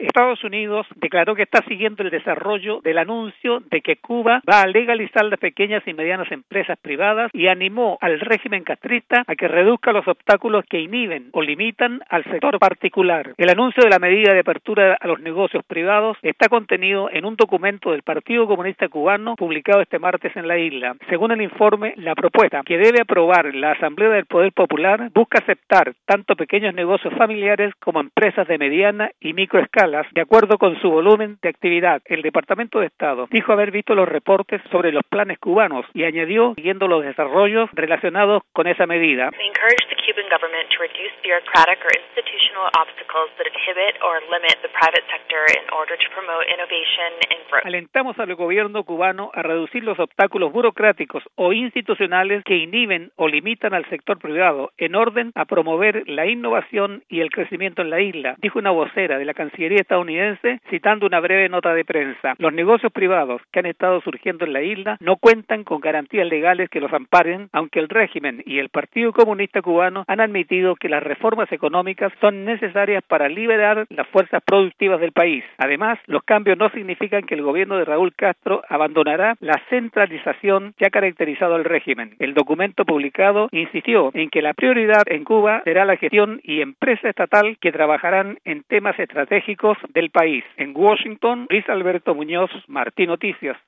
Estados Unidos declaró que está siguiendo el desarrollo del anuncio de que Cuba va a legalizar las pequeñas y medianas empresas privadas y animó al régimen castrista a que reduzca los obstáculos que inhiben o limitan al sector particular. El anuncio de la medida de apertura a los negocios privados está contenido en un documento del Partido Comunista Cubano publicado este martes en la isla. Según el informe, la propuesta que debe aprobar la Asamblea del Poder Popular busca aceptar tanto pequeños negocios familiares como empresas de mediana y microescalas de acuerdo con su volumen de actividad. El Departamento de Estado dijo haber visto los reportes sobre los planes cubanos y añadió, siguiendo los desarrollos relacionados con esa medida. Alentamos al gobierno cubano a reducir los obstáculos burocráticos o institucionales que inhiben o limitan al sector privado en orden a promover la innovación y el crecimiento en la isla, dijo una vocera de la Cancillería estadounidense citando una breve nota de prensa. Los negocios privados que han estado surgiendo en la isla no cuentan con garantías legales que los amparen, aunque el régimen y el Partido Comunista Cubano han admitido que las reformas económicas son necesarias para liberar las fuerzas productivas del país. Además, los cambios no significan que el gobierno de Raúl Castro abandonará la centralización que ha caracterizado al régimen. El documento publicado insistió en que la prioridad en Cuba será la gestión y empresa estatal que trabajarán en temas estratégicos del país. En Washington, Luis Alberto Muñoz, Martí Noticias.